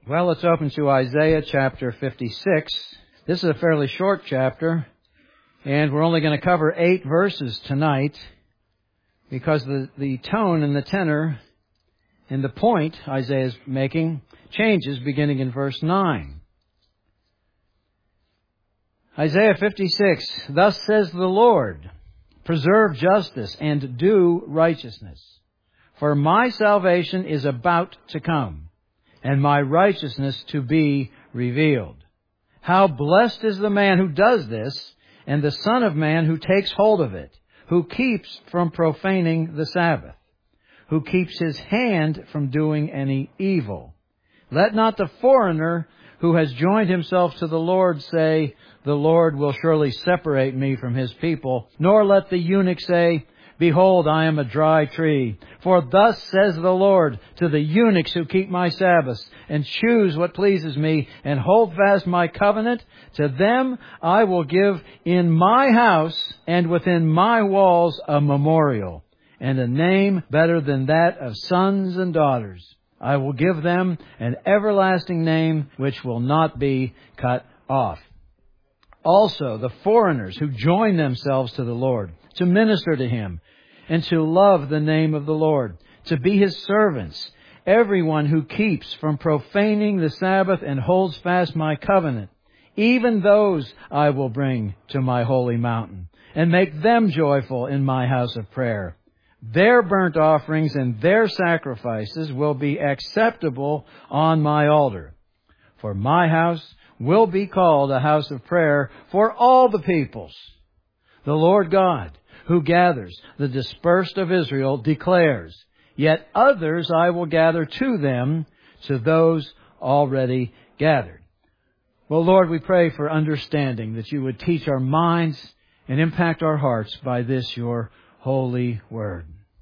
Well, let's open to Isaiah chapter 56. This is a fairly short chapter, and we're only going to cover 8 verses tonight because the tone and the tenor and the point Isaiah is making changes beginning in verse 9. Isaiah 56, "Thus says the Lord, preserve justice and do righteousness, for my salvation is about to come, and my righteousness to be revealed. How blessed is the man who does this, and the Son of Man who takes hold of it, who keeps from profaning the Sabbath, who keeps his hand from doing any evil. Let not the foreigner who has joined himself to the Lord say, the Lord will surely separate me from his people, nor let the eunuch say, behold, I am a dry tree. For thus says the Lord to the eunuchs who keep my Sabbaths, and choose what pleases me, and hold fast my covenant, to them I will give in my house and within my walls a memorial, and a name better than that of sons and daughters. I will give them an everlasting name which will not be cut off. Also, the foreigners who join themselves to the Lord, to minister to Him, and to love the name of the Lord, to be His servants, everyone who keeps from profaning the Sabbath and holds fast my covenant, even those I will bring to my holy mountain, and make them joyful in my house of prayer. Their burnt offerings and their sacrifices will be acceptable on my altar. For my house will be called a house of prayer for all the peoples. The Lord God, who gathers the dispersed of Israel, declares, yet others I will gather to them, to those already gathered." Well, Lord, we pray for understanding, that you would teach our minds and impact our hearts by this, your holy word.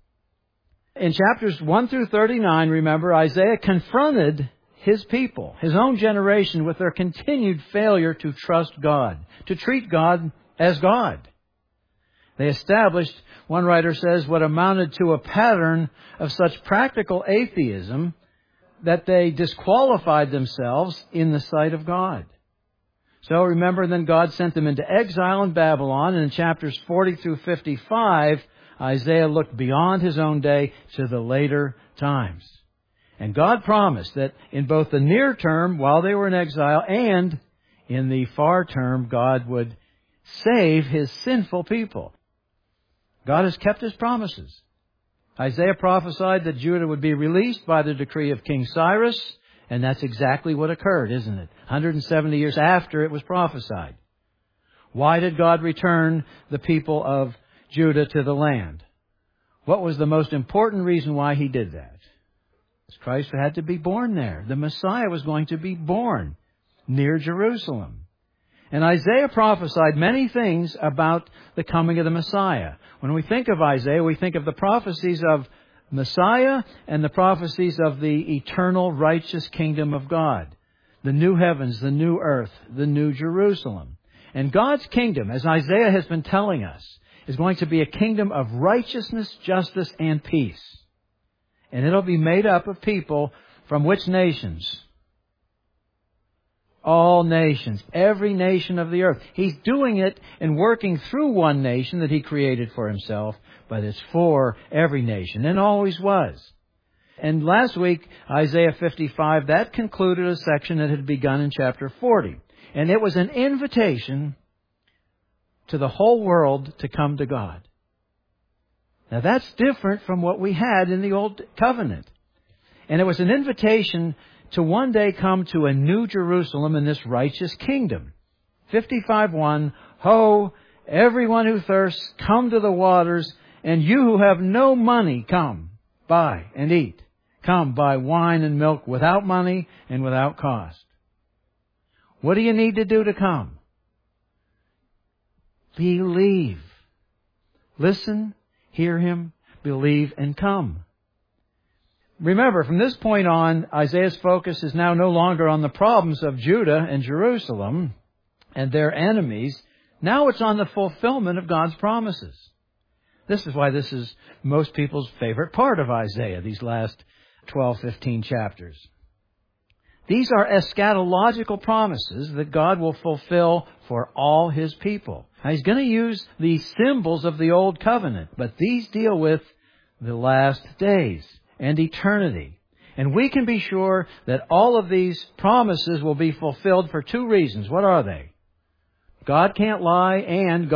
In chapters 1 through 39, remember, Isaiah confronted his people, his own generation, with their continued failure to trust God, to treat God as God. They established, one writer says, what amounted to a pattern of such practical atheism that they disqualified themselves in the sight of God. So remember, then God sent them into exile in Babylon, and in chapters 40 through 55, Isaiah looked beyond his own day to the later times. And God promised that in both the near term, while they were in exile, and in the far term, God would save His sinful people. God has kept His promises. Isaiah prophesied that Judah would be released by the decree of King Cyrus, and that's exactly what occurred, isn't it? 170 years after it was prophesied. Why did God return the people of Judah to the land? What was the most important reason why He did that? Christ had to be born there. The Messiah was going to be born near Jerusalem. And Isaiah prophesied many things about the coming of the Messiah. When we think of Isaiah, we think of the prophecies of Messiah and the prophecies of the eternal righteous kingdom of God. The new heavens, the new earth, the new Jerusalem. And God's kingdom, as Isaiah has been telling us, is going to be a kingdom of righteousness, justice, and peace. And it'll be made up of people from which nations? All nations. Every nation of the earth. He's doing it and working through one nation that He created for Himself, but it's for every nation, and always was. And last week, Isaiah 55, that concluded a section that had begun in chapter 40. And it was an invitation to the whole world to come to God. Now that's different from what we had in the Old Covenant. And it was an invitation to one day come to a new Jerusalem in this righteous kingdom. 55:1, Ho, everyone who thirsts, come to the waters, and you who have no money, come, buy and eat. Come, buy wine and milk without money and without cost. What do you need to do to come? Believe. Listen, hear Him, believe, and come. Remember, from this point on, Isaiah's focus is now no longer on the problems of Judah and Jerusalem and their enemies. Now it's on the fulfillment of God's promises. This is why this is most people's favorite part of Isaiah, these last 12, 15 chapters. These are eschatological promises that God will fulfill for all His people. Now, He's going to use the symbols of the Old Covenant, but these deal with the last days and eternity. And we can be sure that all of these promises will be fulfilled for two reasons. What are they? God can't lie, and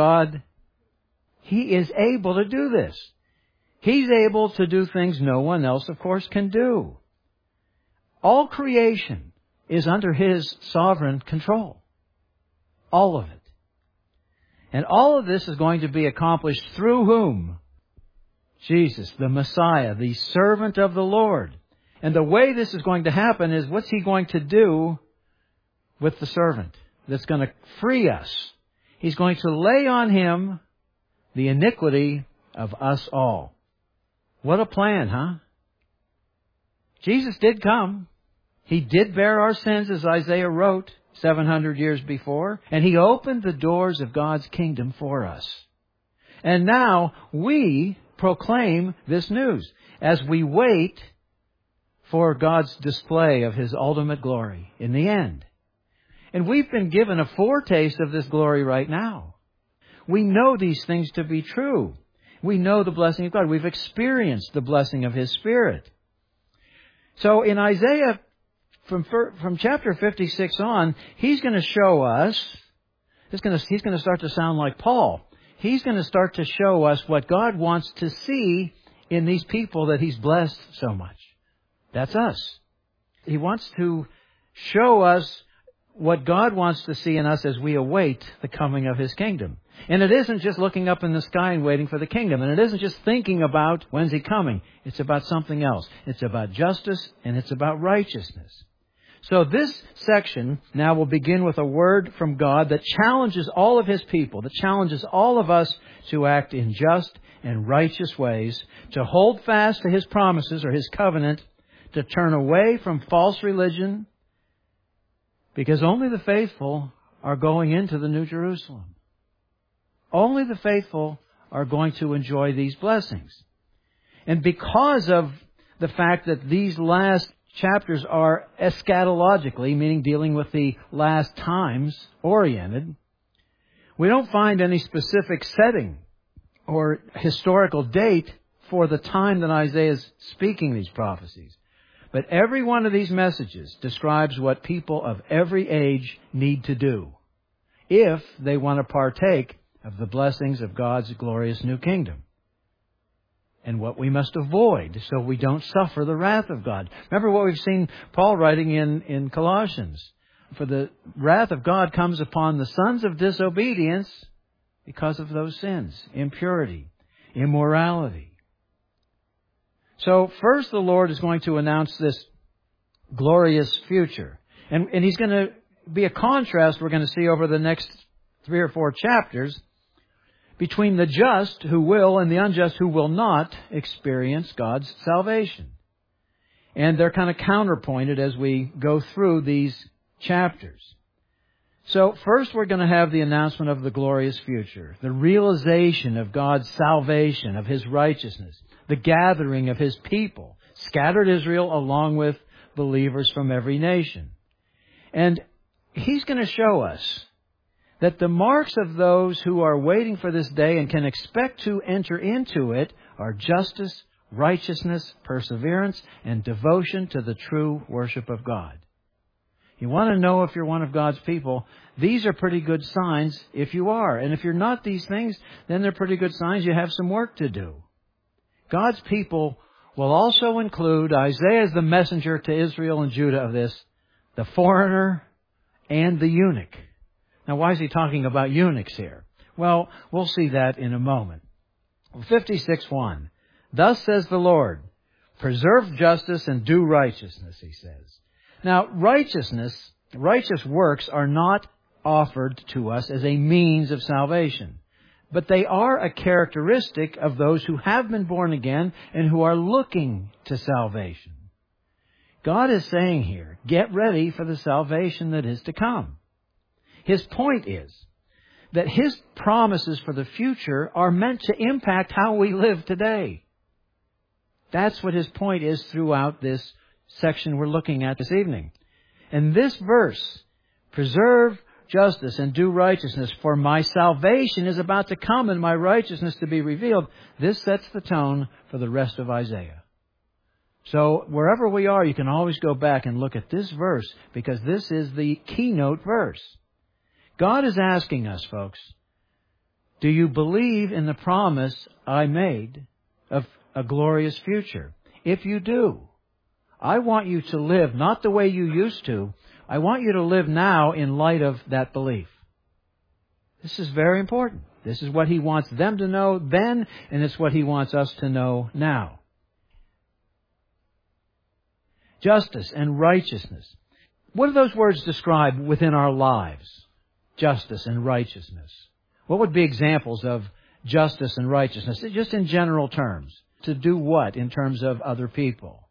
He is able to do this. He's able to do things no one else, of course, can do. All creation is under His sovereign control. All of it. And all of this is going to be accomplished through whom? Jesus, the Messiah, the servant of the Lord. And the way this is going to happen is, what's He going to do with the servant that's going to free us? He's going to lay on Him the iniquity of us all. What a plan, huh? Jesus did come. He did bear our sins, as Isaiah wrote 700 years before. And He opened the doors of God's kingdom for us. And now we proclaim this news as we wait for God's display of His ultimate glory in the end. And we've been given a foretaste of this glory right now. We know these things to be true. We know the blessing of God. We've experienced the blessing of His Spirit. So in Isaiah, from chapter 56 on, He's going to show us, he's going to start to sound like Paul. He's going to start to show us what God wants to see in these people that He's blessed so much. That's us. He wants to show us what God wants to see in us as we await the coming of His kingdom. And it isn't just looking up in the sky and waiting for the kingdom. And it isn't just thinking about when's He coming. It's about something else. It's about justice and it's about righteousness. So this section now will begin with a word from God that challenges all of His people, that challenges all of us to act in just and righteous ways, to hold fast to His promises or His covenant, to turn away from false religion, because only the faithful are going into the New Jerusalem. Only the faithful are going to enjoy these blessings. And because of the fact that these last chapters are eschatologically, meaning dealing with the last times oriented, we don't find any specific setting or historical date for the time that Isaiah is speaking these prophecies. But every one of these messages describes what people of every age need to do if they want to partake of the blessings of God's glorious new kingdom. And what we must avoid so we don't suffer the wrath of God. Remember what we've seen Paul writing in Colossians. For the wrath of God comes upon the sons of disobedience because of those sins, impurity, immorality. So first the Lord is going to announce this glorious future. And He's going to be a contrast we're going to see over the next 3 or 4 chapters between the just who will and the unjust who will not experience God's salvation. And they're kind of counterpointed as we go through these chapters. So first we're going to have the announcement of the glorious future, the realization of God's salvation, of His righteousness, the gathering of His people, scattered Israel along with believers from every nation. And He's going to show us that the marks of those who are waiting for this day and can expect to enter into it are justice, righteousness, perseverance, and devotion to the true worship of God. You want to know if you're one of God's people, these are pretty good signs if you are. And if you're not these things, then they're pretty good signs you have some work to do. God's people will also include, Isaiah is the messenger to Israel and Judah of this, the foreigner and the eunuch. Now, why is he talking about eunuchs here? Well, we'll see that in a moment. 56:1. Thus says the Lord, preserve justice and do righteousness, He says. Now, righteous works are not offered to us as a means of salvation, but they are a characteristic of those who have been born again and who are looking to salvation. God is saying here, get ready for the salvation that is to come. His point is that His promises for the future are meant to impact how we live today. That's what His point is throughout this section we're looking at this evening. And this verse, preserve justice and do righteousness, for my salvation is about to come and my righteousness to be revealed. This sets the tone for the rest of Isaiah. So wherever we are, you can always go back and look at this verse, because this is the keynote verse. God is asking us, folks, do you believe in the promise I made of a glorious future? If you do, I want you to live not the way you used to. I want you to live now in light of that belief. This is very important. This is what He wants them to know then, and it's what He wants us to know now. Justice and righteousness. What do those words describe within our lives? Justice and righteousness. What would be examples of justice and righteousness? Just in general terms. To do what in terms of other people?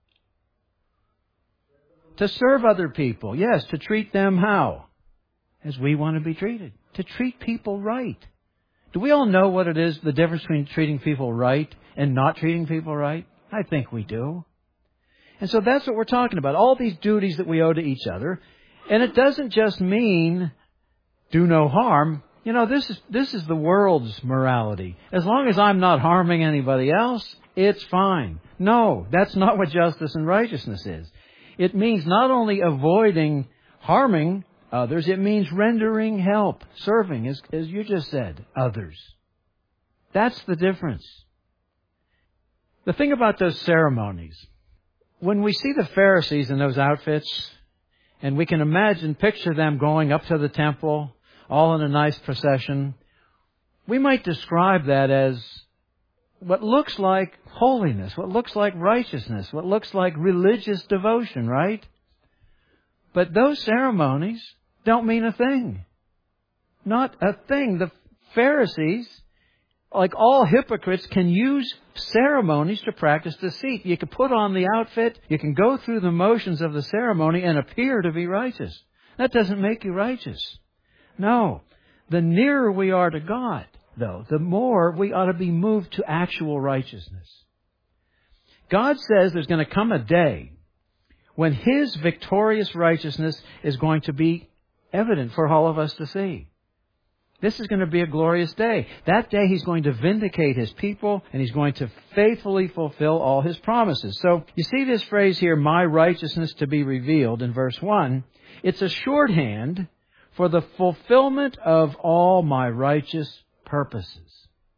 To serve other people. Yes, to treat them how? As we want to be treated. To treat people right. Do we all know what it is, the difference between treating people right and not treating people right? I think we do. And so that's what we're talking about. All these duties that we owe to each other. And it doesn't just mean do no harm. You know, this is the world's morality. As long as I'm not harming anybody else, it's fine. No, that's not what justice and righteousness is. It means not only avoiding harming others, it means rendering help, serving, as you just said, others. That's the difference. The thing about those ceremonies, when we see the Pharisees in those outfits, and we can picture them going up to the temple, all in a nice procession, we might describe that as what looks like holiness, what looks like righteousness, what looks like religious devotion, right? But those ceremonies don't mean a thing. Not a thing. The Pharisees, like all hypocrites, can use ceremonies to practice deceit. You can put on the outfit, you can go through the motions of the ceremony and appear to be righteous. That doesn't make you righteous. No. The nearer we are to God, though, the more we ought to be moved to actual righteousness. God says there's going to come a day when His victorious righteousness is going to be evident for all of us to see. This is going to be a glorious day. That day He's going to vindicate His people, and He's going to faithfully fulfill all His promises. So you see this phrase here, my righteousness to be revealed, in verse 1. It's a shorthand for the fulfillment of all my righteous purposes.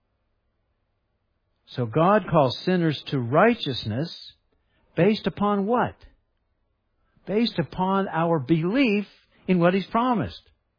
So God calls sinners to righteousness based upon what? Based upon our belief in what He's promised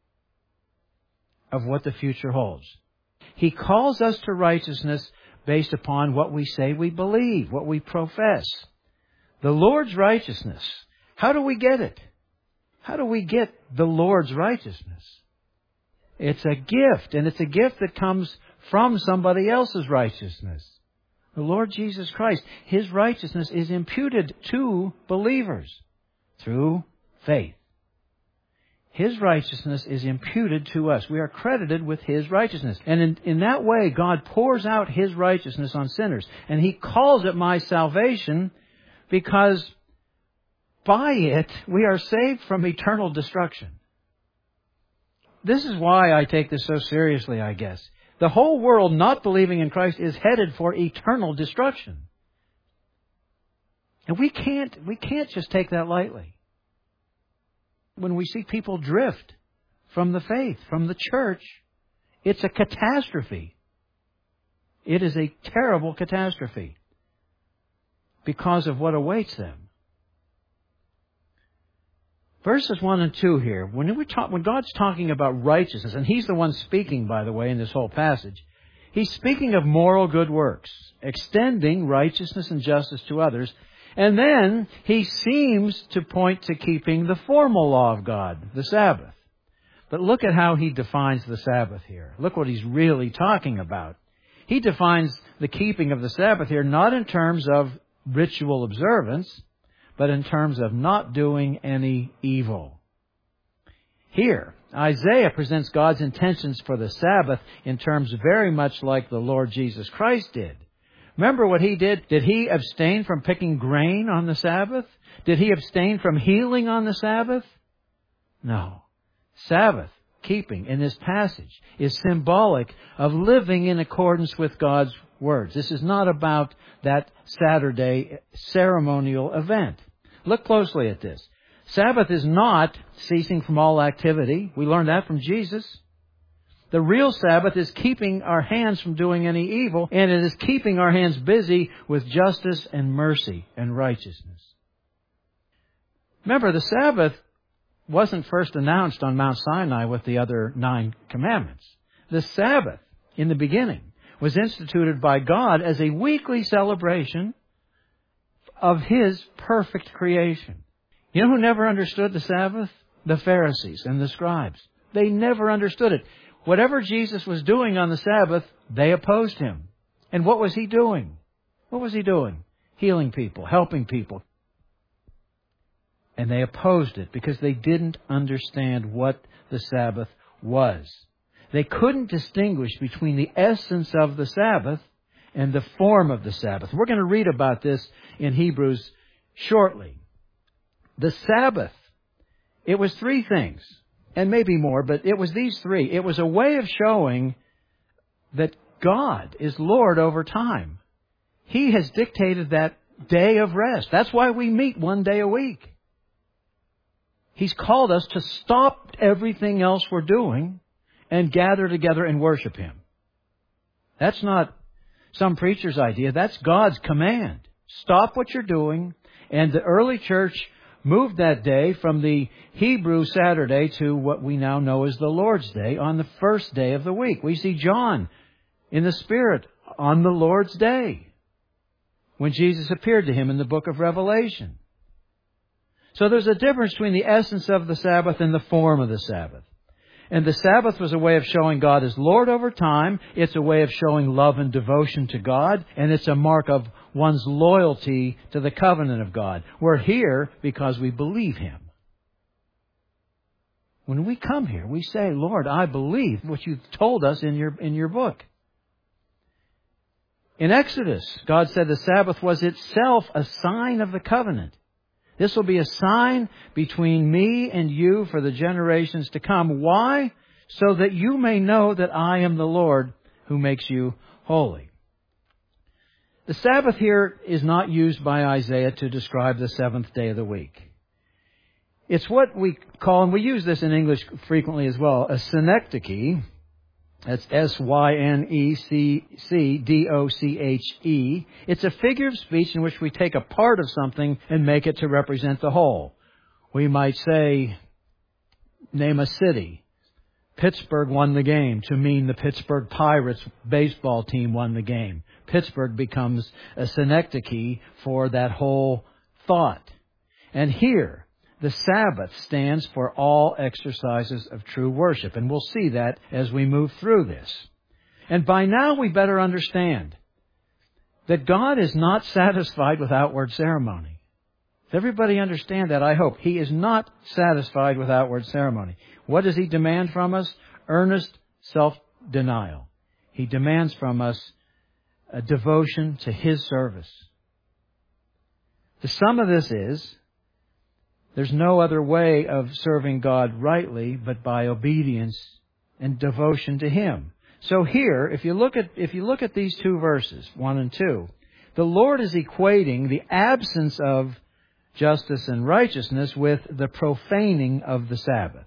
of what the future holds. He calls us to righteousness based upon what we say we believe, what we profess. The Lord's righteousness. How do we get it? How do we get the Lord's righteousness? It's a gift, and it's a gift that comes from somebody else's righteousness. The Lord Jesus Christ, His righteousness is imputed to believers through faith. His righteousness is imputed to us. We are credited with His righteousness. And in that way, God pours out His righteousness on sinners. And He calls it my salvation because by it, we are saved from eternal destruction. This is why I take this so seriously, I guess. The whole world not believing in Christ is headed for eternal destruction. And we can't just take that lightly. When we see people drift from the faith, from the church, it's a catastrophe. It is a terrible catastrophe because of what awaits them. Verses 1 and 2 here, when God's talking about righteousness, and He's the one speaking, by the way, in this whole passage, He's speaking of moral good works, extending righteousness and justice to others. And then He seems to point to keeping the formal law of God, the Sabbath. But look at how He defines the Sabbath here. Look what He's really talking about. He defines the keeping of the Sabbath here not in terms of ritual observance, but in terms of not doing any evil. Here, Isaiah presents God's intentions for the Sabbath in terms very much like the Lord Jesus Christ did. Remember what He did? Did He abstain from picking grain on the Sabbath? Did He abstain from healing on the Sabbath? No. Sabbath keeping in this passage is symbolic of living in accordance with God's words. This is not about that Saturday ceremonial event. Look closely at this. Sabbath is not ceasing from all activity. We learned that from Jesus. The real Sabbath is keeping our hands from doing any evil, and it is keeping our hands busy with justice and mercy and righteousness. Remember, the Sabbath wasn't first announced on Mount Sinai with the other 9 commandments. The Sabbath, in the beginning, was instituted by God as a weekly celebration of His perfect creation. You know who never understood the Sabbath? The Pharisees and the scribes. They never understood it. Whatever Jesus was doing on the Sabbath, they opposed Him. And what was He doing? What was He doing? Healing people, helping people. And they opposed it because they didn't understand what the Sabbath was. They couldn't distinguish between the essence of the Sabbath and the form of the Sabbath. We're going to read about this in Hebrews shortly. The Sabbath, it was 3 things, and maybe more, but it was these 3. It was a way of showing that God is Lord over time. He has dictated that day of rest. That's why we meet 1 day a week. He's called us to stop everything else we're doing and gather together and worship Him. That's not some preacher's idea. That's God's command. Stop what you're doing. And the early church moved that day from the Hebrew Saturday to what we now know as the Lord's Day on the first day of the week. We see John in the Spirit on the Lord's Day when Jesus appeared to him in the book of Revelation. So there's a difference between the essence of the Sabbath and the form of the Sabbath. And the Sabbath was a way of showing God as Lord over time. It's a way of showing love and devotion to God. And it's a mark of one's loyalty to the covenant of God. We're here because we believe Him. When we come here, we say, Lord, I believe what you've told us in your book. In Exodus, God said the Sabbath was itself a sign of the covenant. This will be a sign between me and you for the generations to come. Why? So that you may know that I am the Lord who makes you holy. The Sabbath here is not used by Isaiah to describe the 7th day of the week. It's what we call, and we use this in English frequently as well, a synecdoche. That's synecdoche. It's a figure of speech in which we take a part of something and make it to represent the whole. We might say, name a city. Pittsburgh won the game to mean the Pittsburgh Pirates baseball team won the game. Pittsburgh becomes a synecdoche for that whole thought. And here, the Sabbath stands for all exercises of true worship. And we'll see that as we move through this. And by now we better understand that God is not satisfied with outward ceremony. Does everybody understand that? I hope. He is not satisfied with outward ceremony. What does He demand from us? Earnest self-denial. He demands from us a devotion to His service. The sum of this is, there's no other way of serving God rightly but by obedience and devotion to Him. So here, if you look at these 2 verses, 1 and 2, the Lord is equating the absence of justice and righteousness with the profaning of the Sabbath.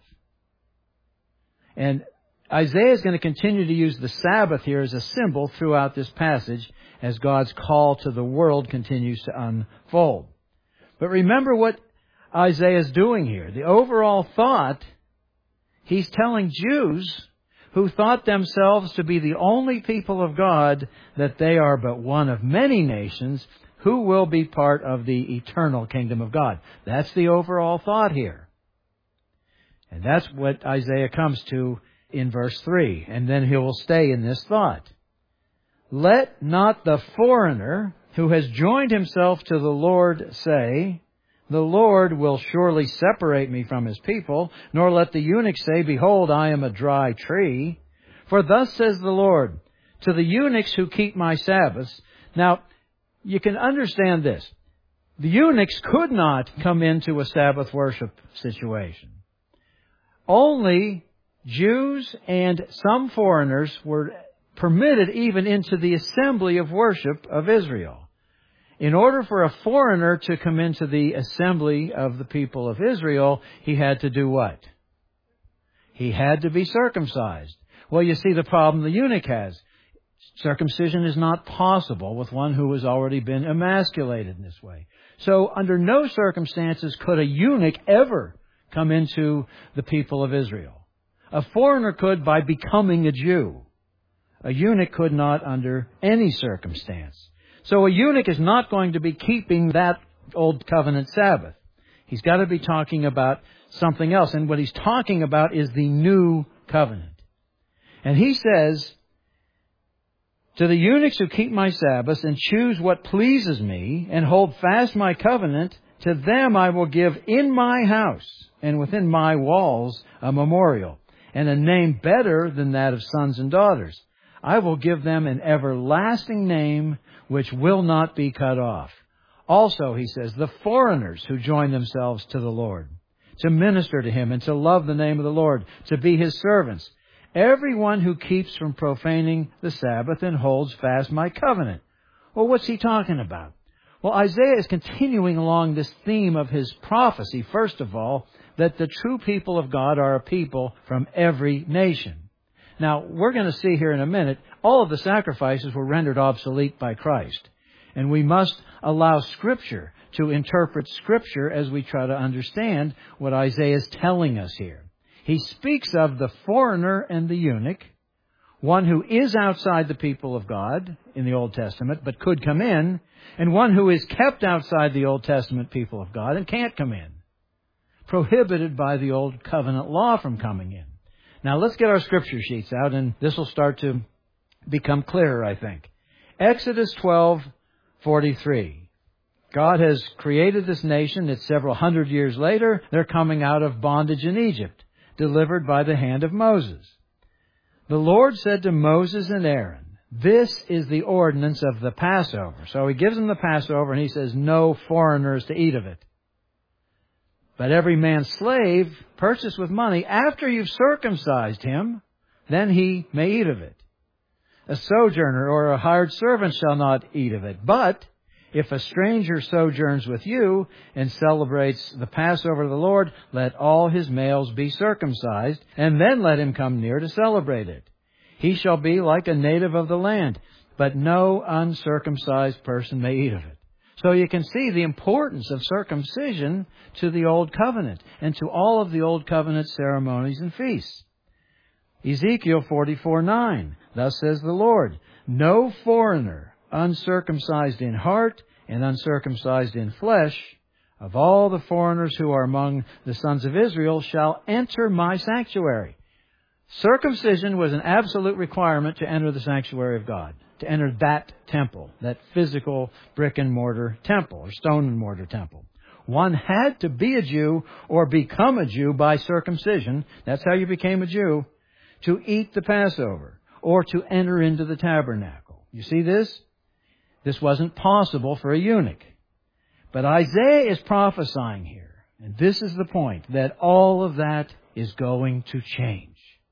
And Isaiah is going to continue to use the Sabbath here as a symbol throughout this passage as God's call to the world continues to unfold. But remember what Isaiah is doing here. The overall thought, he's telling Jews who thought themselves to be the only people of God that they are but one of many nations who will be part of the eternal kingdom of God. That's the overall thought here. And that's what Isaiah comes to in verse 3. And then he will stay in this thought. Let not the foreigner who has joined himself to the Lord say, the Lord will surely separate me from His people, nor let the eunuch say, behold, I am a dry tree. For thus says the Lord, to the eunuchs who keep my Sabbaths. Now, you can understand this. The eunuchs could not come into a Sabbath worship situation. Only Jews and some foreigners were permitted even into the assembly of worship of Israel. In order for a foreigner to come into the assembly of the people of Israel, he had to do what? He had to be circumcised. Well, you see the problem the eunuch has. Circumcision is not possible with one who has already been emasculated in this way. So under no circumstances could a eunuch ever come into the people of Israel. A foreigner could by becoming a Jew. A eunuch could not under any circumstance. So a eunuch is not going to be keeping that old covenant Sabbath. He's got to be talking about something else. And what he's talking about is the new covenant. And he says, to the eunuchs who keep my Sabbaths and choose what pleases me and hold fast my covenant, to them I will give in my house and within my walls a memorial and a name better than that of sons and daughters. I will give them an everlasting name which will not be cut off. Also, he says, the foreigners who join themselves to the Lord, to minister to Him and to love the name of the Lord, to be His servants. Everyone who keeps from profaning the Sabbath and holds fast my covenant. Well, what's he talking about? Well, Isaiah is continuing along this theme of his prophecy, first of all, that the true people of God are a people from every nation. Now, we're going to see here in a minute, all of the sacrifices were rendered obsolete by Christ. And we must allow Scripture to interpret Scripture as we try to understand what Isaiah is telling us here. He speaks of the foreigner and the eunuch, one who is outside the people of God in the Old Testament, but could come in, and one who is kept outside the Old Testament people of God and can't come in, prohibited by the Old Covenant law from coming in. Now let's get our scripture sheets out, and this will start to become clearer, I think. Exodus 12:43. God has created this nation. It's several hundred years later. They're coming out of bondage in Egypt, delivered by the hand of Moses. The Lord said to Moses and Aaron, this is the ordinance of the Passover. So He gives them the Passover, and He says, no foreigners to eat of it. But every man's slave, purchased with money, after you've circumcised him, then he may eat of it. A sojourner or a hired servant shall not eat of it. But if a stranger sojourns with you and celebrates the Passover of the Lord, let all his males be circumcised, and then let him come near to celebrate it. He shall be like a native of the land, but no uncircumcised person may eat of it. So you can see the importance of circumcision to the Old Covenant and to all of the Old Covenant ceremonies and feasts. Ezekiel 44:9. Thus says the Lord, no foreigner, uncircumcised in heart and uncircumcised in flesh, of all the foreigners who are among the sons of Israel, shall enter my sanctuary. Circumcision was an absolute requirement to enter the sanctuary of God, to enter that temple, that physical brick and mortar temple or stone and mortar temple. One had to be a Jew or become a Jew by circumcision. That's how you became a Jew, to eat the Passover or to enter into the tabernacle. You see this? This wasn't possible for a eunuch. But Isaiah is prophesying here, and this is the point, that all of that is going to change.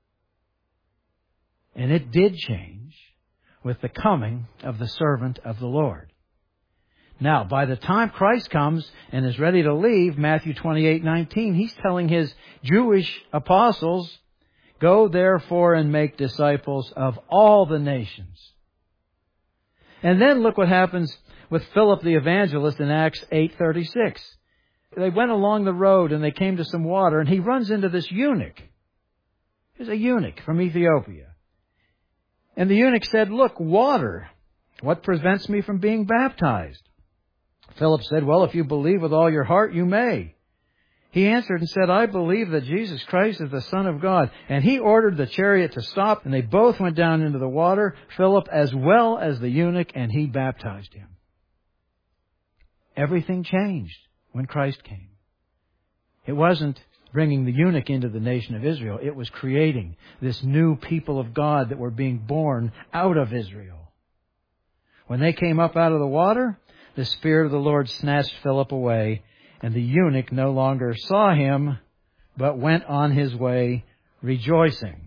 And it did change with the coming of the servant of the Lord. Now, by the time Christ comes and is ready to leave, Matthew 28:19, He's telling His Jewish apostles, go therefore and make disciples of all the nations. And then look what happens with Philip the evangelist in Acts 8:36. They went along the road and they came to some water, and he runs into this eunuch. He's a eunuch from Ethiopia. And the eunuch said, look, water, what prevents me from being baptized? Philip said, well, if you believe with all your heart, you may. He answered and said, I believe that Jesus Christ is the Son of God. And he ordered the chariot to stop, and they both went down into the water, Philip as well as the eunuch, and he baptized him. Everything changed when Christ came. It wasn't bringing the eunuch into the nation of Israel. It was creating this new people of God that were being born out of Israel. When they came up out of the water, the Spirit of the Lord snatched Philip away, and the eunuch no longer saw him, but went on his way rejoicing.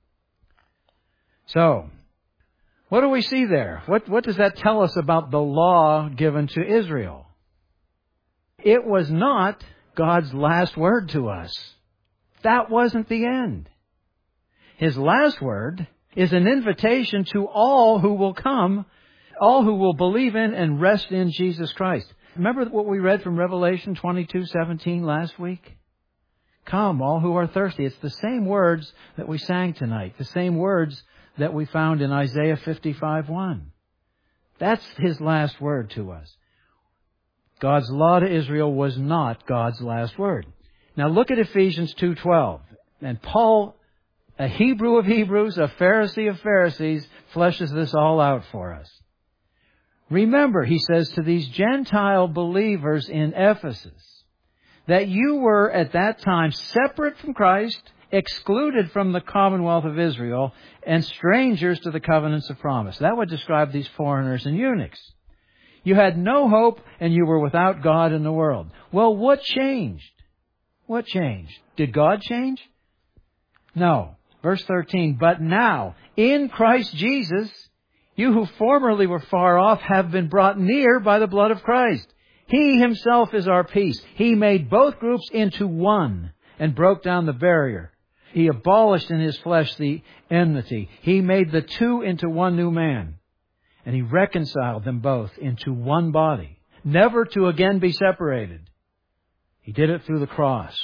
So, what do we see there? What does that tell us about the law given to Israel? It was not God's last word to us. That wasn't the end. His last word is an invitation to all who will come, all who will believe in and rest in Jesus Christ. Remember what we read from Revelation 22:17 last week? Come, all who are thirsty. It's the same words that we sang tonight, the same words that we found in Isaiah 55:1. That's His last word to us. God's law to Israel was not God's last word. Now look at Ephesians 2:12. And Paul, a Hebrew of Hebrews, a Pharisee of Pharisees, fleshes this all out for us. Remember, he says to these Gentile believers in Ephesus, that you were at that time separate from Christ, excluded from the commonwealth of Israel, and strangers to the covenants of promise. That would describe these foreigners and eunuchs. You had no hope, and you were without God in the world. Well, what changed? What changed? Did God change? No. Verse 13, but now, in Christ Jesus, you who formerly were far off have been brought near by the blood of Christ. He Himself is our peace. He made both groups into one and broke down the barrier. He abolished in His flesh the enmity. He made the two into one new man. And He reconciled them both into one body, never to again be separated. He did it through the cross.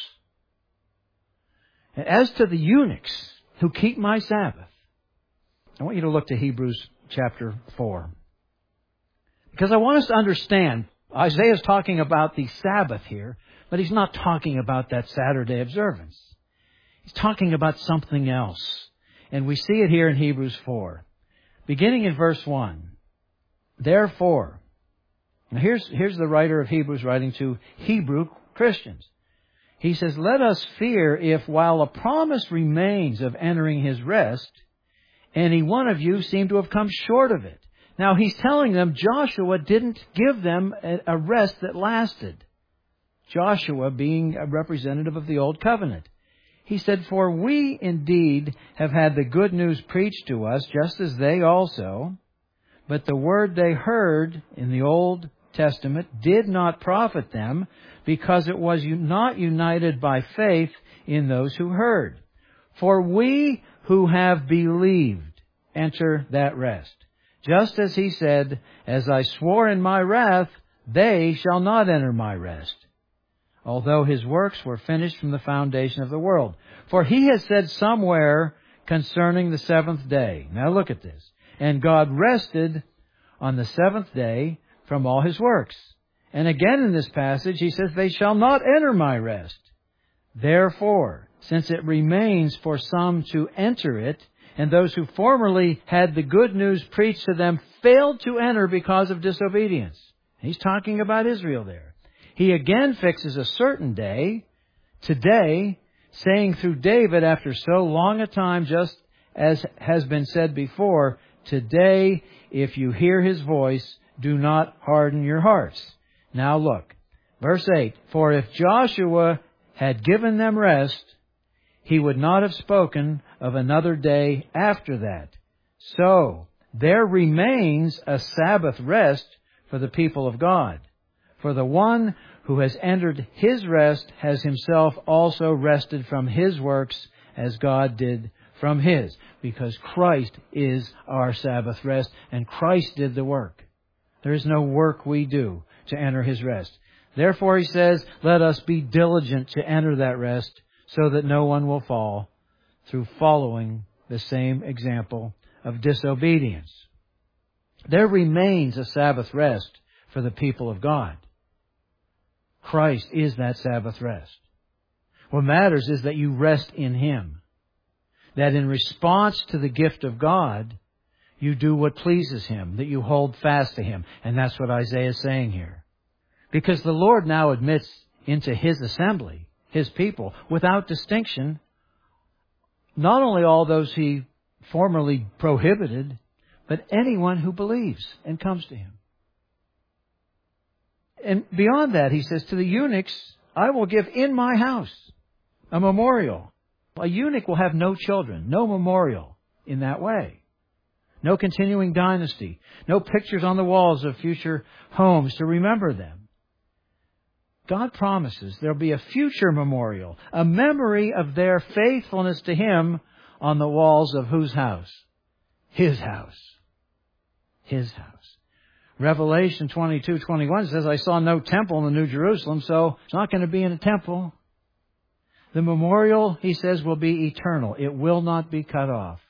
And as to the eunuchs who keep my Sabbath, I want you to look to Hebrews chapter 4. Because I want us to understand, Isaiah is talking about the Sabbath here, but he's not talking about that Saturday observance. He's talking about something else. And we see it here in Hebrews 4. Beginning in verse 1. Therefore, now here's the writer of Hebrews writing to Hebrew Christians. He says, let us fear if while a promise remains of entering His rest, any one of you seem to have come short of it. Now he's telling them Joshua didn't give them a rest that lasted. Joshua being a representative of the Old Covenant. He said, for we indeed have had the good news preached to us, just as they also, but the word they heard in the Old Testament did not profit them, because it was not united by faith in those who heard. For we who have believed enter that rest. Just as He said, as I swore in my wrath, they shall not enter my rest. Although His works were finished from the foundation of the world. For He has said somewhere concerning the seventh day. Now look at this. And God rested on the seventh day from all His works. And again in this passage, He says, they shall not enter my rest. Therefore, since it remains for some to enter it, and those who formerly had the good news preached to them failed to enter because of disobedience. He's talking about Israel there. He again fixes a certain day, today, saying through David after so long a time, just as has been said before, today, if you hear His voice, do not harden your hearts. Now look, verse 8, for if Joshua had given them rest, he would not have spoken of another day after that. So, there remains a Sabbath rest for the people of God. For the one who has entered His rest has himself also rested from his works as God did from His. Because Christ is our Sabbath rest, and Christ did the work. There is no work we do to enter His rest. Therefore, He says, let us be diligent to enter that rest, so that no one will fall through following the same example of disobedience. There remains a Sabbath rest for the people of God. Christ is that Sabbath rest. What matters is that you rest in Him. That in response to the gift of God, you do what pleases Him, that you hold fast to Him. And that's what Isaiah is saying here. Because the Lord now admits into His assembly, His people, without distinction, not only all those He formerly prohibited, but anyone who believes and comes to Him. And beyond that, He says, to the eunuchs, I will give in my house A memorial. A eunuch will have no children, no memorial in that way. No continuing dynasty, no pictures on the walls of future homes to remember them. God promises there'll be a future memorial, a memory of their faithfulness to Him on the walls of whose house? His house. His house. Revelation 22:21 says, I saw no temple in the New Jerusalem, so it's not going to be in a temple. The memorial, he says, will be eternal. It will not be cut off.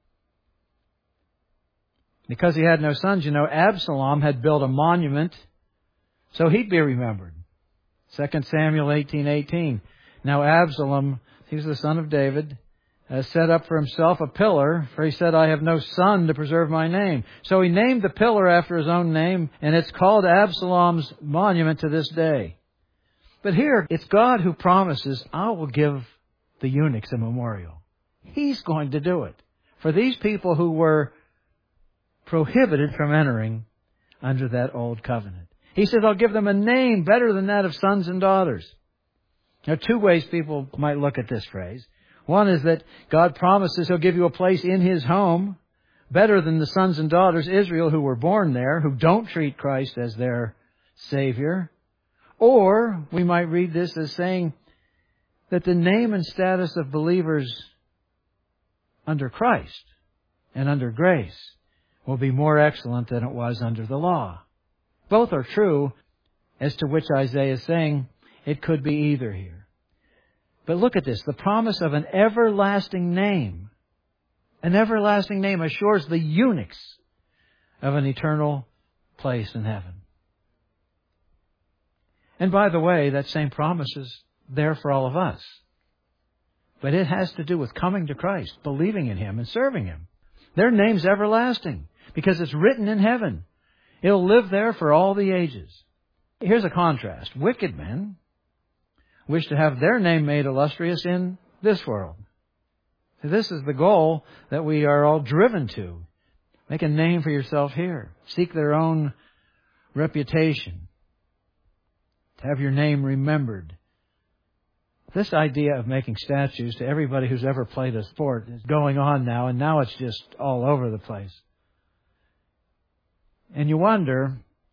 Because he had no sons, Absalom had built a monument, so he'd be remembered. 2 Samuel 18:18. Now Absalom, he was the son of David, set up for himself a pillar, for he said, I have no son to preserve my name. So he named the pillar after his own name, and it's called Absalom's monument to this day. But here, it's God who promises, I will give the eunuchs a memorial. He's going to do it. For these people who were prohibited from entering under that old covenant. He says, I'll give them a name better than that of sons and daughters. There are two ways people might look at this phrase. One is that God promises He'll give you a place in His home better than the sons and daughters Israel who were born there, who don't treat Christ as their Savior. Or we might read this as saying that the name and status of believers under Christ and under grace will be more excellent than it was under the law. Both are true, as to which Isaiah is saying it could be either here. But look at this. The promise of an everlasting name. An everlasting name assures the eunuchs of an eternal place in heaven. And by the way, that same promise is there for all of us. But it has to do with coming to Christ, believing in Him and serving Him. Their name's everlasting because it's written in heaven. It'll live there for all the ages. Here's a contrast. Wicked men wish to have their name made illustrious in this world. So this is the goal that we are all driven to. Make a name for yourself here. Seek their own reputation. To have your name remembered. This idea of making statues to everybody who's ever played a sport is going on now, and now it's just all over the place. And you wonder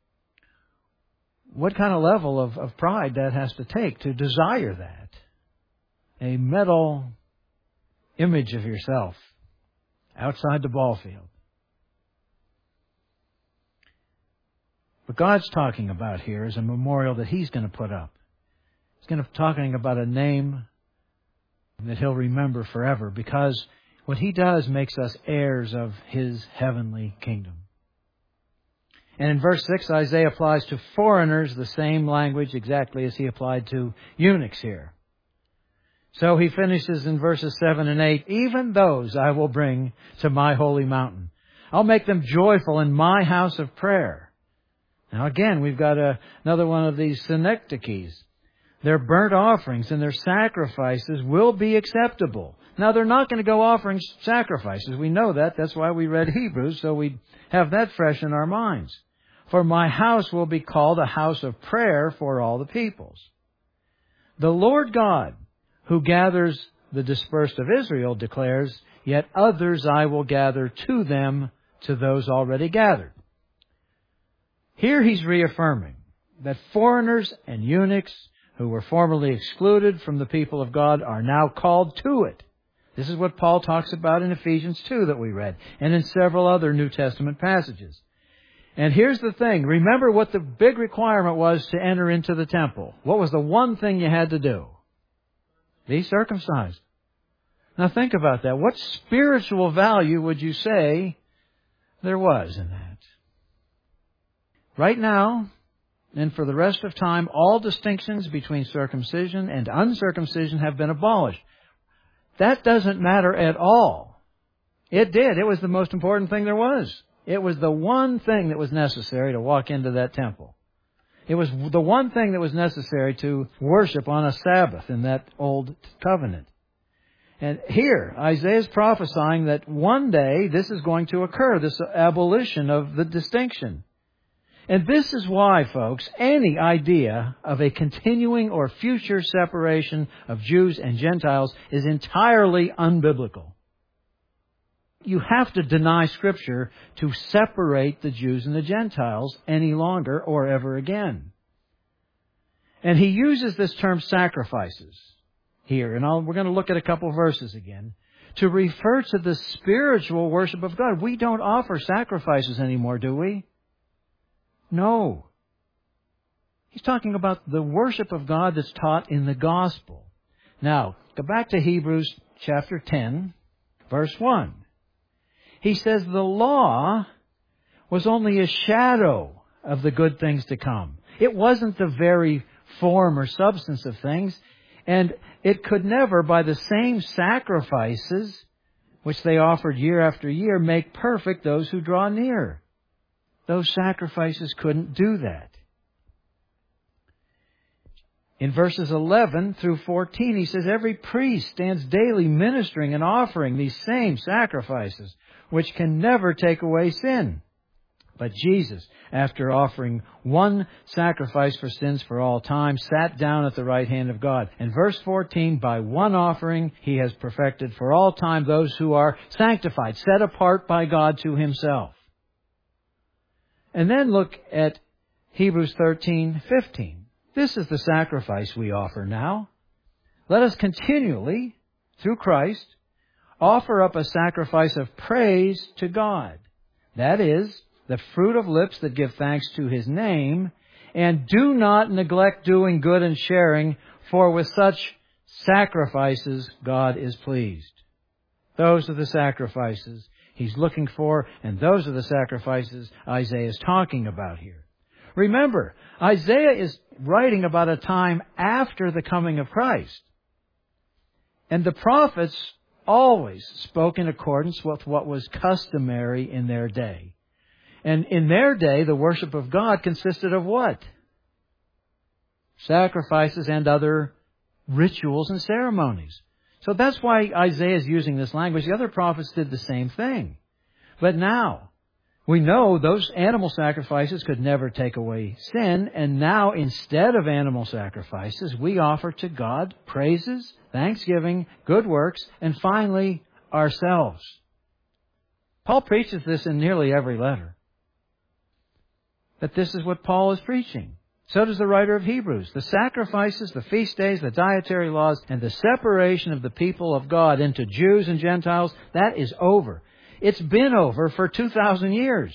what kind of level of pride that has to take to desire that. A metal image of yourself outside the ball field. What God's talking about here is a memorial that He's going to put up. He's going to be talking about a name that He'll remember forever, because what He does makes us heirs of His heavenly kingdom. And in verse 6, Isaiah applies to foreigners the same language exactly as he applied to eunuchs here. So he finishes in verses 7 and 8, even those I will bring to my holy mountain. I'll make them joyful in my house of prayer. Now again, we've got another one of these synecdoches. Their burnt offerings and their sacrifices will be acceptable. Now, they're not going to go offering sacrifices. We know that. That's why we read Hebrews, so we have that fresh in our minds. For my house will be called a house of prayer for all the peoples. The Lord God, who gathers the dispersed of Israel, declares, yet others I will gather to them, to those already gathered. Here He's reaffirming that foreigners and eunuchs who were formerly excluded from the people of God are now called to it. This is what Paul talks about in Ephesians 2 that we read, and in several other New Testament passages. And here's the thing. Remember what the big requirement was to enter into the temple. What was the one thing you had to do? Be circumcised. Now think about that. What spiritual value would you say there was in that? Right now, and for the rest of time, all distinctions between circumcision and uncircumcision have been abolished. That doesn't matter at all. It did. It was the most important thing there was. It was the one thing that was necessary to walk into that temple. It was the one thing that was necessary to worship on a Sabbath in that old covenant. And here, Isaiah is prophesying that one day this is going to occur, this abolition of the distinction. And this is why, folks, any idea of a continuing or future separation of Jews and Gentiles is entirely unbiblical. You have to deny Scripture to separate the Jews and the Gentiles any longer or ever again. And he uses this term sacrifices here, and we're going to look at a couple verses again, to refer to the spiritual worship of God. We don't offer sacrifices anymore, do we? No. He's talking about the worship of God that's taught in the gospel. Now, go back to Hebrews chapter 10, verse 1. He says the law was only a shadow of the good things to come. It wasn't the very form or substance of things, and it could never, by the same sacrifices which they offered year after year, make perfect those who draw near. Those sacrifices couldn't do that. In verses 11 through 14, he says, every priest stands daily ministering and offering these same sacrifices, which can never take away sin. But Jesus, after offering one sacrifice for sins for all time, sat down at the right hand of God. And verse 14, by one offering he has perfected for all time those who are sanctified, set apart by God to himself. And then look at Hebrews 13:15. This is the sacrifice we offer now. Let us continually, through Christ, offer up a sacrifice of praise to God. That is, the fruit of lips that give thanks to his name, and do not neglect doing good and sharing, for with such sacrifices God is pleased. Those are the sacrifices he's looking for, and those are the sacrifices Isaiah is talking about here. Remember, Isaiah is writing about a time after the coming of Christ. And the prophets always spoke in accordance with what was customary in their day. And in their day, the worship of God consisted of what? Sacrifices and other rituals and ceremonies. So that's why Isaiah is using this language. The other prophets did the same thing. But now, we know those animal sacrifices could never take away sin, and now instead of animal sacrifices, we offer to God praises, thanksgiving, good works, and finally, ourselves. Paul preaches this in nearly every letter. That this is what Paul is preaching. So does the writer of Hebrews. The sacrifices, the feast days, the dietary laws, and the separation of the people of God into Jews and Gentiles, that is over. It's been over for 2,000 years.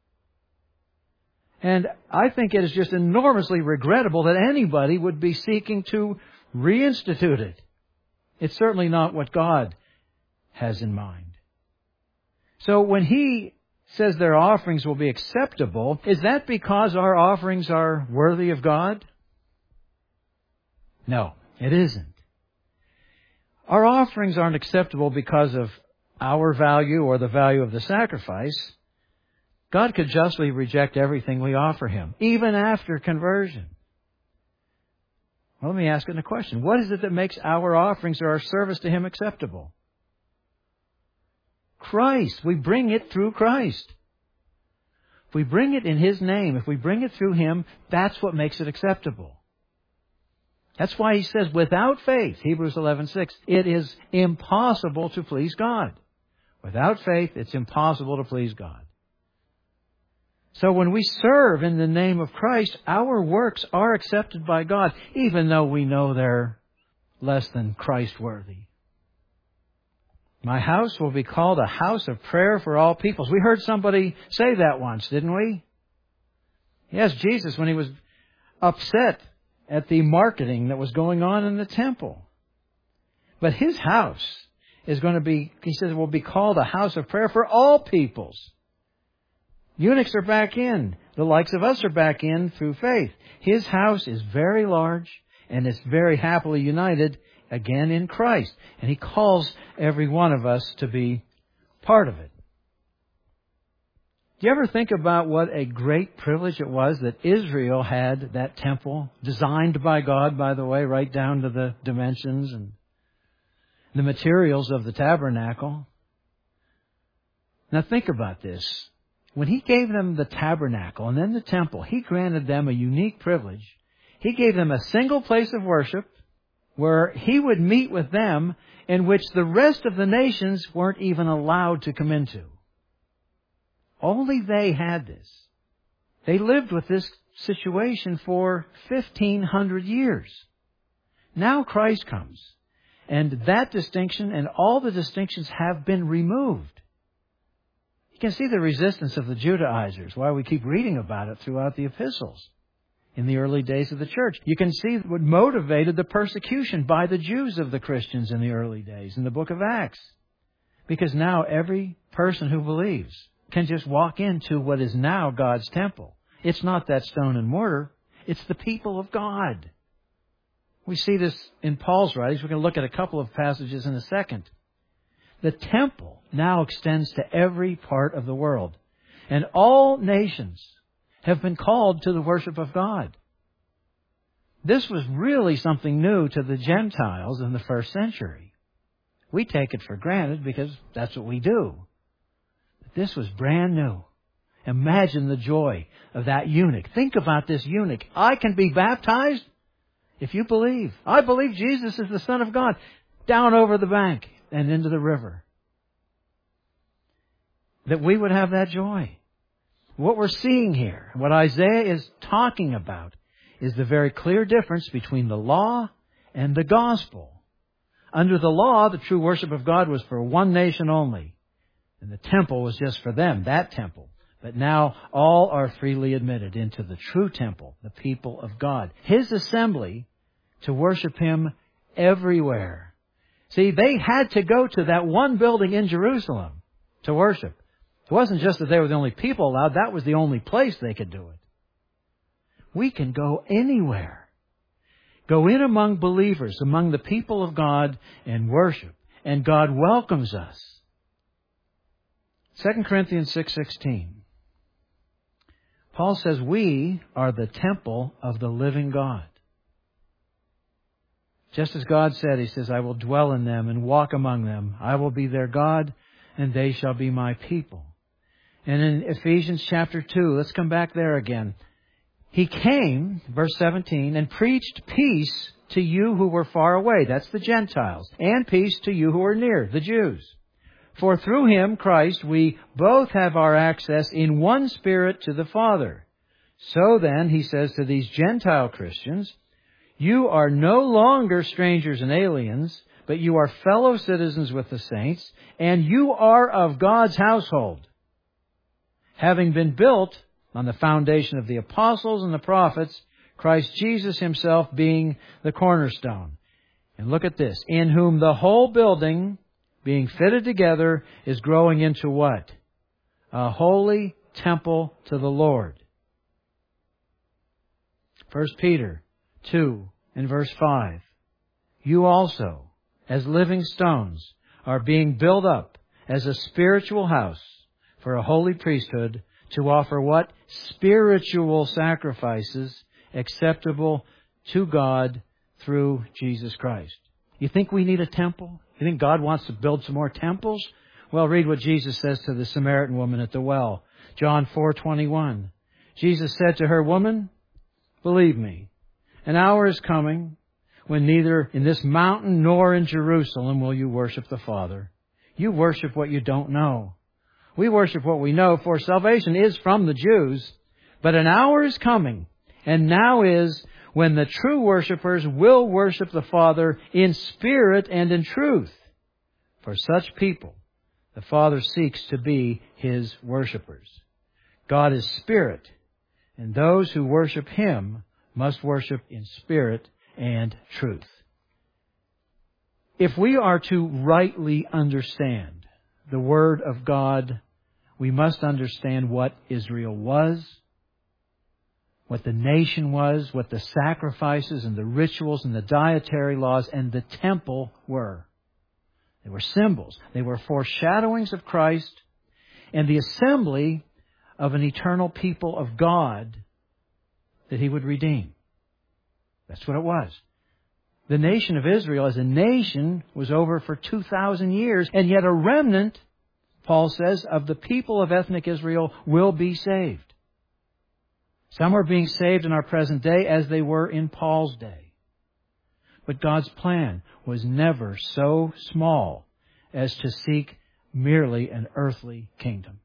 And I think it is just enormously regrettable that anybody would be seeking to reinstitute it. It's certainly not what God has in mind. So when he says their offerings will be acceptable, is that because our offerings are worthy of God? No, it isn't. Our offerings aren't acceptable because of our value or the value of the sacrifice. God could justly reject everything we offer him, even after conversion. Well, let me ask it a question. What is it that makes our offerings or our service to him acceptable? Christ. We bring it through Christ. If we bring it in his name, if we bring it through him, that's what makes it acceptable. That's why he says, without faith, Hebrews 11:6, it is impossible to please God. Without faith, it's impossible to please God. So when we serve in the name of Christ, our works are accepted by God, even though we know they're less than Christ-worthy. My house will be called a house of prayer for all peoples. We heard somebody say that once, didn't we? Yes, Jesus, when he was upset at the marketing that was going on in the temple. But his house is going to be, he says, will be called a house of prayer for all peoples. Eunuchs are back in. The likes of us are back in through faith. His house is very large, and it's very happily united again in Christ. And he calls every one of us to be part of it. Do you ever think about what a great privilege it was that Israel had that temple, designed by God, by the way, right down to the dimensions and the materials of the tabernacle? Now think about this. when He gave them the tabernacle and then the temple, He granted them a unique privilege. He gave them a single place of worship where He would meet with them, in which the rest of the nations weren't even allowed to come into. Only they had this. They lived with this situation for 1,500 years. Now Christ comes, and that distinction and all the distinctions have been removed. You can see the resistance of the Judaizers, why we keep reading about it throughout the epistles in the early days of the church. You can see what motivated the persecution by the Jews of the Christians in the early days in the book of Acts. Because now every person who believes can just walk into what is now God's temple. It's not that stone and mortar. It's the people of God. We see this in Paul's writings. We're going to look at a couple of passages in a second. The temple now extends to every part of the world. And all nations have been called to the worship of God. This was really something new to the Gentiles in the first century. We take it for granted because that's what we do. But this was brand new. Imagine the joy of that eunuch. Think about this eunuch. I can be baptized if you believe. I believe Jesus is the Son of God. Down over the bank and into the river. That we would have that joy. What we're seeing here, what Isaiah is talking about, is the very clear difference between the law and the gospel. Under the law, the true worship of God was for one nation only. And the temple was just for them, that temple. But now all are freely admitted into the true temple, the people of God. His assembly to worship Him everywhere. See, they had to go to that one building in Jerusalem to worship. It wasn't just that they were the only people allowed. That was the only place they could do it. We can go anywhere. Go in among believers, among the people of God, and worship. And God welcomes us. 2 Corinthians 6:16. Paul says, we are the temple of the living God. Just as God said, He says, I will dwell in them and walk among them. I will be their God, and they shall be my people. And in Ephesians chapter 2, let's come back there again. He came, verse 17, and preached peace to you who were far away. That's the Gentiles. And peace to you who are near, the Jews. For through Him, Christ, we both have our access in one Spirit to the Father. So then, he says to these Gentile Christians, you are no longer strangers and aliens, but you are fellow citizens with the saints, and you are of God's household, having been built on the foundation of the apostles and the prophets, Christ Jesus Himself being the cornerstone. And look at this. In whom the whole building, being fitted together, is growing into what? A holy temple to the Lord. 1 Peter 2 and verse 5. You also, as living stones, are being built up as a spiritual house for a holy priesthood, to offer what? Spiritual sacrifices acceptable to God through Jesus Christ. You think we need a temple? You think God wants to build some more temples? Well, read what Jesus says to the Samaritan woman at the well. John 4:21. Jesus said to her, woman, believe me, an hour is coming when neither in this mountain nor in Jerusalem will you worship the Father. You worship what you don't know. We worship what we know, for salvation is from the Jews. But an hour is coming, and now is, when the true worshipers will worship the Father in spirit and in truth. For such people, the Father seeks to be His worshipers. God is spirit, and those who worship Him must worship in spirit and truth. If we are to rightly understand the Word of God, we must understand what Israel was, what the nation was, what the sacrifices and the rituals and the dietary laws and the temple were. They were symbols. They were foreshadowings of Christ and the assembly of an eternal people of God that He would redeem. That's what it was. The nation of Israel as a nation was over for 2,000 years, and yet a remnant Paul says, of the people of ethnic Israel will be saved. Some are being saved in our present day as they were in Paul's day. But God's plan was never so small as to seek merely an earthly kingdom.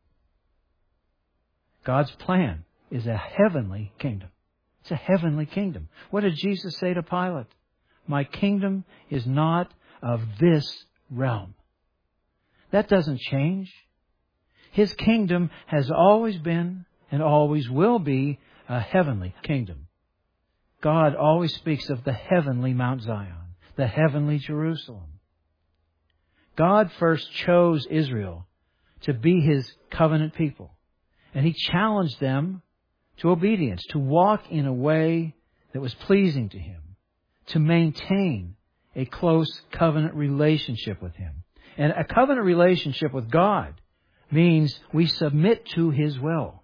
God's plan is a heavenly kingdom. It's a heavenly kingdom. What did Jesus say to Pilate? My kingdom is not of this realm. That doesn't change. His kingdom has always been and always will be a heavenly kingdom. God always speaks of the heavenly Mount Zion, the heavenly Jerusalem. God first chose Israel to be His covenant people. And He challenged them to obedience, to walk in a way that was pleasing to Him, to maintain a close covenant relationship with Him. And a covenant relationship with God means we submit to His will.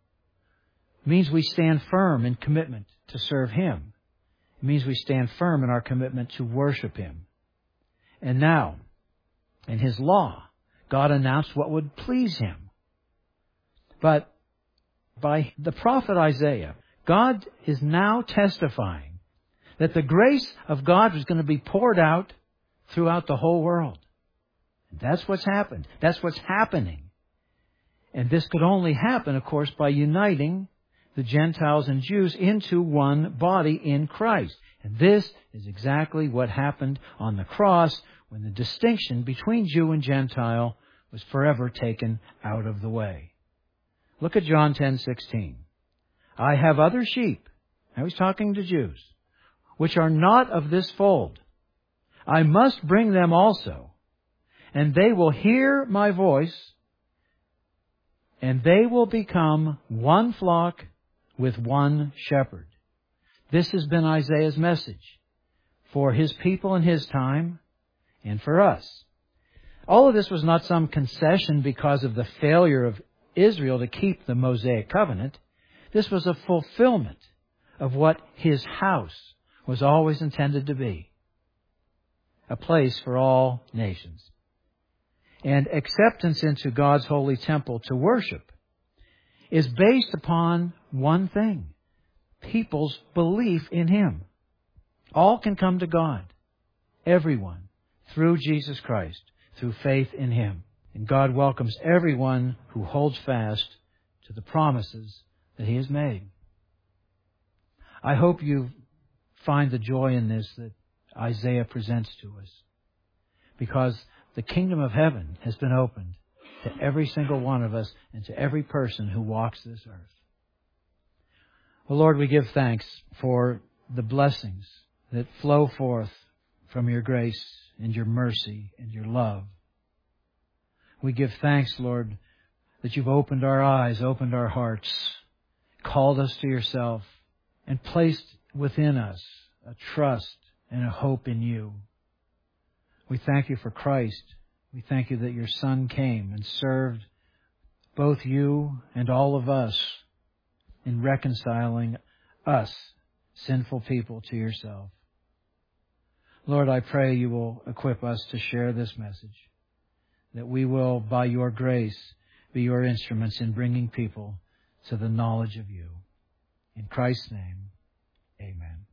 It means we stand firm in commitment to serve Him. It means we stand firm in our commitment to worship Him. And now, in His law, God announced what would please Him. But by the prophet Isaiah, God is now testifying that the grace of God was going to be poured out throughout the whole world. That's what's happened. That's what's happening. And this could only happen, of course, by uniting the Gentiles and Jews into one body in Christ. And this is exactly what happened on the cross when the distinction between Jew and Gentile was forever taken out of the way. Look at John 10:16. I have other sheep. Now He's talking to Jews, which are not of this fold. I must bring them also, and they will hear my voice, and they will become one flock with one shepherd. This has been Isaiah's message for his people in his time and for us. All of this was not some concession because of the failure of Israel to keep the Mosaic covenant. This was a fulfillment of what His house was always intended to be. A place for all nations. And acceptance into God's holy temple to worship is based upon one thing: people's belief in Him. All can come to God. Everyone. Through Jesus Christ. Through faith in Him. And God welcomes everyone who holds fast to the promises that He has made. I hope you find the joy in this that Isaiah presents to us, because the kingdom of heaven has been opened to every single one of us and to every person who walks this earth. Well, Lord, we give thanks for the blessings that flow forth from Your grace and Your mercy and Your love. We give thanks, Lord, that You've opened our eyes, opened our hearts, called us to Yourself, and placed within us a trust and a hope in You. We thank You for Christ. We thank You that Your Son came and served both You and all of us in reconciling us, sinful people, to Yourself. Lord, I pray You will equip us to share this message, that we will, by Your grace, be Your instruments in bringing people to the knowledge of You. In Christ's name, amen.